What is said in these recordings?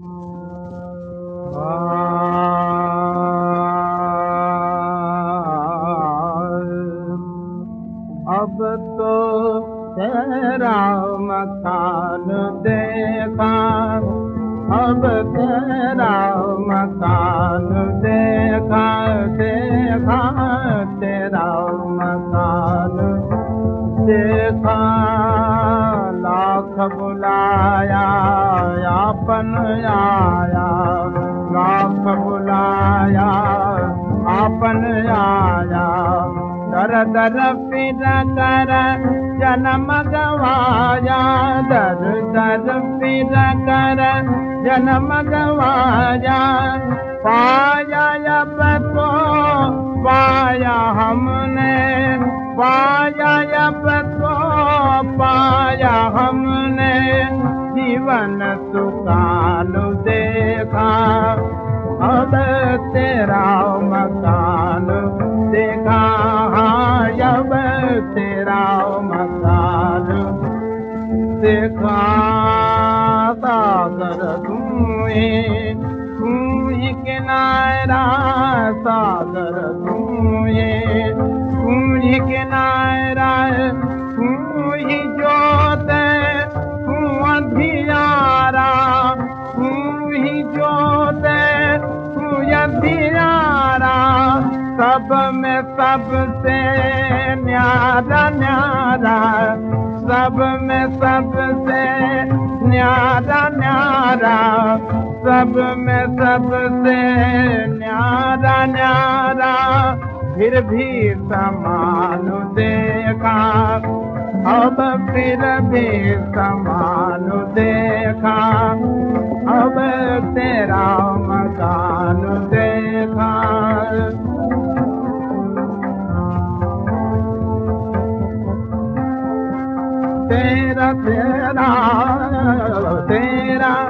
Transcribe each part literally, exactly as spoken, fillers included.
अब तो तेरा मकान देखा, अब तेरा मकान देखा, देखा तेरा मकान देखा। लाख बुलाया आपन आया, लाख बुलाया आपन आया। दर दर फिर कर जन्म गवाया, दर दर फिर कर जन्म गवाया। पाया अब तो पाया हमने, पाया अब तो पाया हमने। जीवन सुखान देखा, अब तेरा मकान देखा। अब तेरा मकान देखा। सागर तू ही, तू ही किनारा, सागर तू ही, तू ही किनारा। तू ही जोत, तू अंधियारा, तू ही जोत, तू अंधियारा। सब में सबसे न्यारा न्यारा, सब में सबसे न्यारा न्यारा, सब में सबसे न्यारा न्यारा। फिर भी समान देखा, अब फिर भी समान देखा। अब तेरा मकान देखा। तेरा तेरा तेरा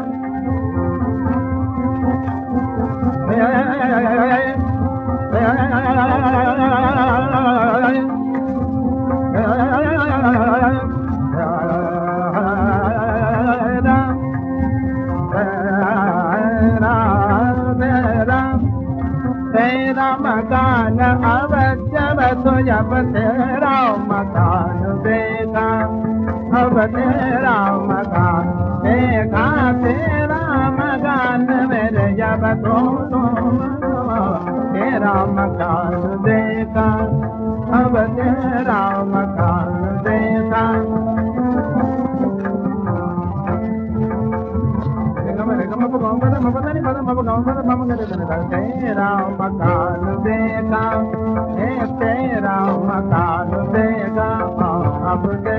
तेरा मकान अब जब तो जब तेरा मकान देखा, अब तेरा मकान देखा। तेरा मकान मेरे जब तो तेरा मकान देखा, अब तेरा मकान देखा। तेरा मकान देखा, तेरा मकान देखा। अब